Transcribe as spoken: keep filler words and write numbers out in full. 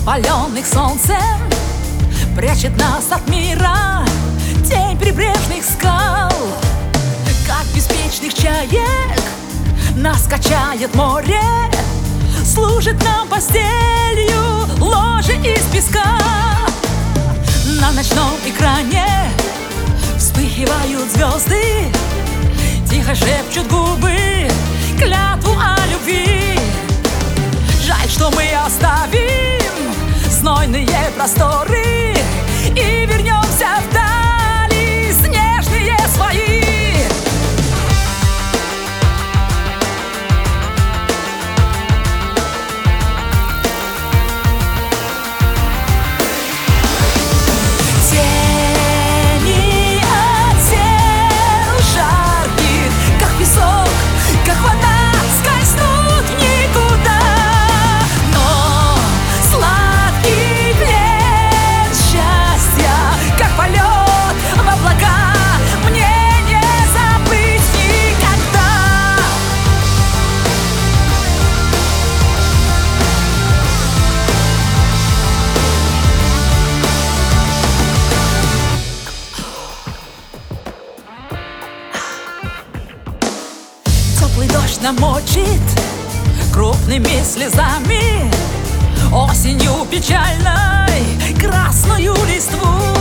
Опаленных солнцем прячет нас от мира тень прибрежных скал. Как беспечных чаек нас качает море, служит нам постелью ложе из песка. На ночном экране вспыхивают звезды, тихо шепчут губы клятву о любви. Жаль, что мы оставим знойные просторы и вернемся вдали снежные свои. Тени от тел жарких, как песок, как вода, скользнут в никуда. Но сладкий плен счастья, как полет в облака, мне не забыть никогда. Теплый дождь намочит крупными слезами осенью печальной красную листву.